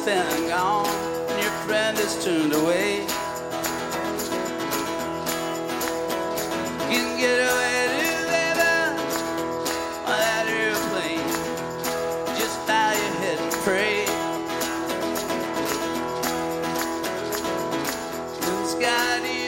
spent and gone, and your friend has turned away. You can get away to heaven on that airplane. Just bow your head and pray. And Scotty,